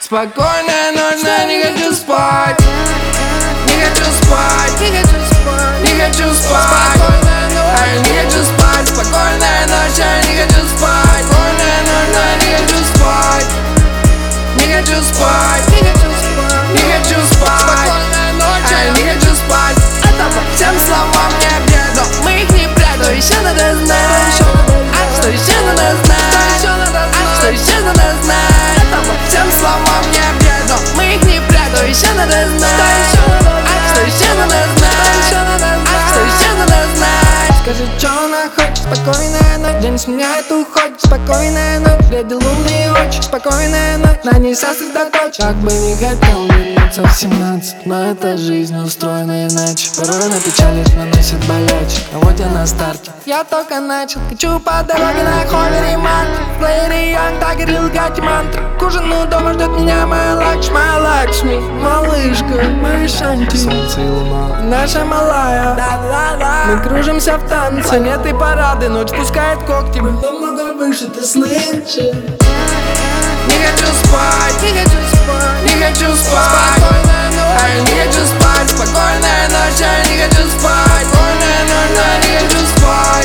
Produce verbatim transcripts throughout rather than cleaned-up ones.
Спокойная ночь, но не хочу спать. Не хочу спать, не хочу спать, не хочу спать. А я не хочу спать. Спокойная ночь, я не хочу спать. Спокойная ночь, но не хочу спать. Не хочу спать, не хочу спать, не хочу спать. Спокойная ночь, а я не хочу спать. Это по всем словам не бреду, мы их не прячем. Еще надо знать, а что еще надо знать, а что еще надо знать. Это по всем словам не бреду, мы их не прячем. Еще надо знать, а что еще надо знать, а что еще надо знать. Скажи, что она хочет, спокойная ночь. День сменяет, уходит, спокойная ночь. Глядя лунные очи, спокойная ночь. На ней сосредоточен. Как бы не хотел вернуться в семнадцать, но эта жизнь устроена иначе. Порой на печали наносит болячек, а вот я на старте, я только начал. Хочу по дороге на ховере март. В плеере Young Tiger, Илгати мантры. К ужину дома ждет меня моя Лакшми, моя Лакшми, малышка, моя Шанти. Солнце и луна, наша малая. Мы кружимся в танце, лето и парады, ночь пускает когти. Мы намного выше, ты слышишь? Не хочу спать, не хочу спать, не хочу спать. А я не хочу спать. Спокойная ночь, а я не хочу спать. Спокойная ночь, а я не хочу спать.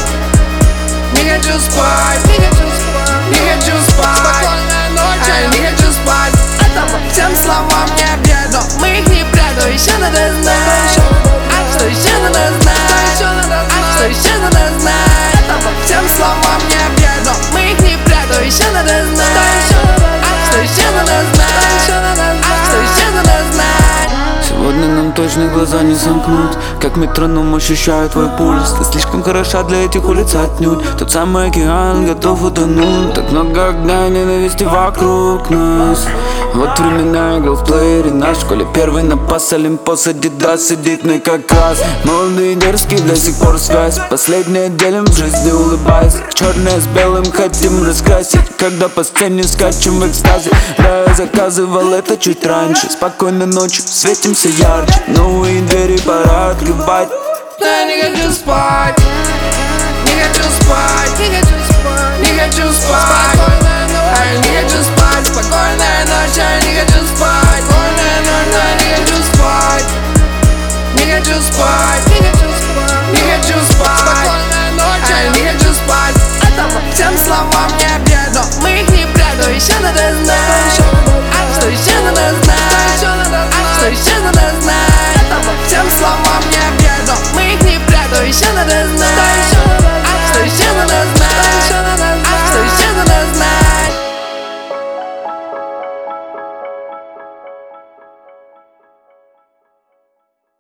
Не хочу спать, не хочу спать, не хочу спать. Спокойная ночь, а я не хочу спать. Это по всем словам не бреду, мы их не прячем. Еще надо знать, а что еще надо знать, а что еще надо знать. Это по всем словам не бреду, мы их не прячем. Еще надо знать, а что еще надо знать, а что еще надо знать. Сегодня нам точно глаза не сомкнуть. Как метроном ощущаю твой пульс. Ты слишком хороша для этих улиц отнюдь. Тот самый океан готов утонуть. Так много огня и ненависти вокруг нас. Вот времена играл в плеере наш. В школе первый напас, Олимпос, Адидас и Дитный как раз. Молодые дерзкие, до сих пор связь. Последнее делим в жизни, улыбаясь. Черное с белым хотим раскрасить. Когда по сцене скачем в экстазе. Да, я заказывал это чуть раньше. Спокойной ночью, светимся ярче. Новые двери пора открывать. Но я не хочу спать. Не хочу спать, не хочу спать, не хочу спать. А я не хочу спать. Спокойная ночь, а я